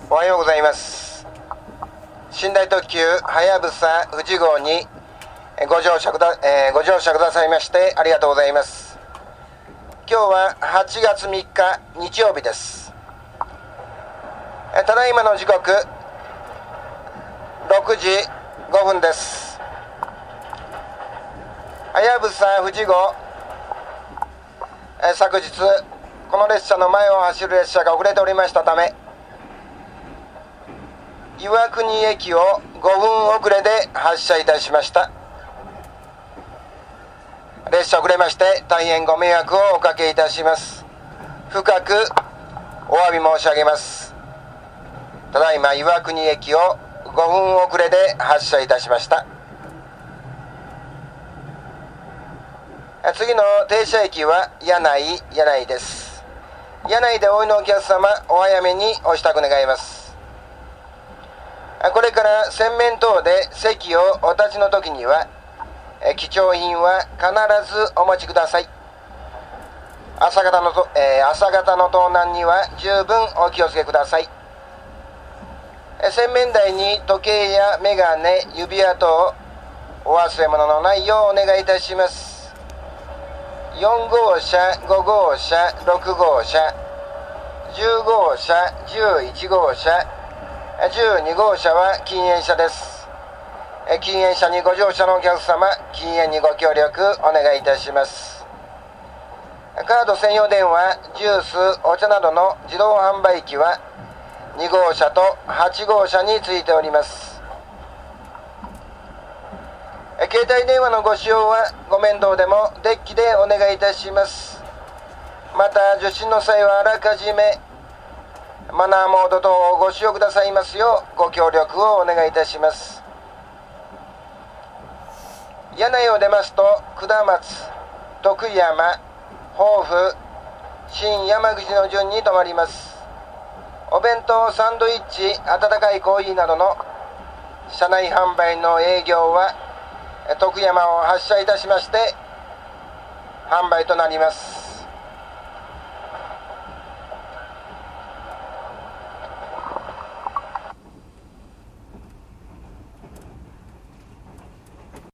おはようございます。寝台特急はやぶさ富士号にご乗車くださいましてありがとうございます。今日は8月3日日曜日です。ただいまの時刻6時5分です。はやぶさ富士号、昨日この列車の前を走る列車が遅れておりましたため、岩国駅を5分遅れで発車いたしました。列車遅れまして大変ご迷惑をおかけいたします。深くお詫び申し上げます。ただいま岩国駅を5分遅れで発車いたしました。次の停車駅は柳井です。柳井でお降りのお客様、お早めにお支度願います。これから洗面等で席をお立ちの時には、貴重品は必ずお持ちください。朝方の盗難には十分お気をつけください。洗面台に時計やメガネ、指輪等お忘れ物のないようお願いいたします。4号車、5号車、6号車、10号車、11号車、12号車は禁煙車です。禁煙車にご乗車のお客様、禁煙にご協力お願いいたします。カード専用電話、ジュース、お茶などの自動販売機は2号車と8号車についております。携帯電話のご使用はご面倒でもデッキでお願いいたします。また受信の際はあらかじめマナーモード等をご使用くださいますようご協力をお願いいたします。柳井を出ますと下松、徳山、防府、新山口の順に停まります。お弁当、サンドイッチ、温かいコーヒーなどの車内販売の営業は徳山を発車いたしまして販売となります。